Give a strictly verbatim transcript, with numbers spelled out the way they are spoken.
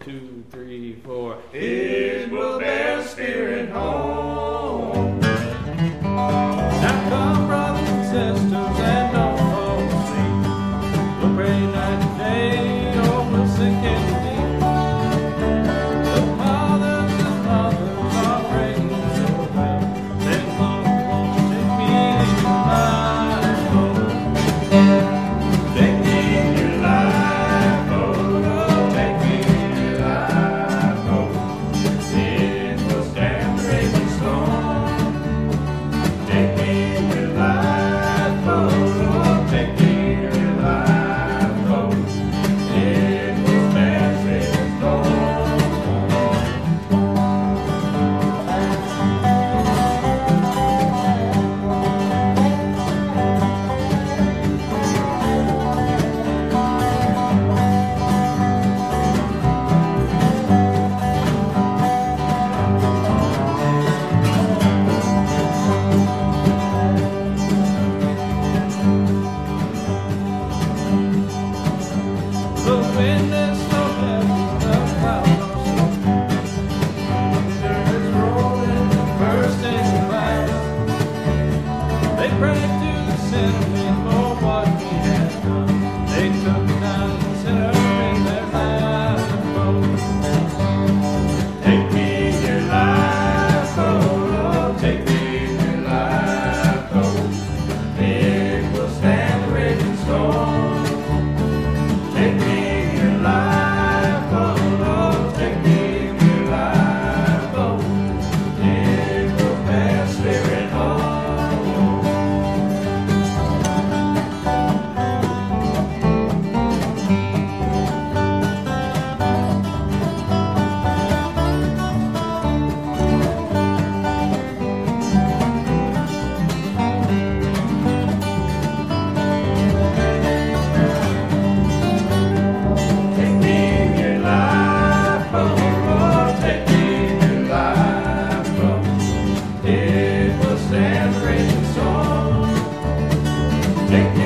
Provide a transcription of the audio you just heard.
two, three, four. It will bear spirit home. Now come, brothers and sisters, and don't fall asleep. We'll pray night and day, oh, we'll sink in deep. The fathers and mothers are praying so well. Then Lord won't take me in your life, oh. Take me in your life, oh, take me in your life, oh. It will stand the raging storm. Take me in your life, oh, take me in your life, oh. It will stand the raging storm. The wind is so heavy, the clouds are so thunder is rolling, bursting fast. They prayed to the sinner for what he had done. They took down the sinner in their last boat. Take me in your life, oh, take me in your life, oh. It will stand the raging storm. Take me in your life, oh, take me in your life, oh. It will bear spirit home. Take me in your life, oh, take me in your life, oh. It will stand the raging storm. Take me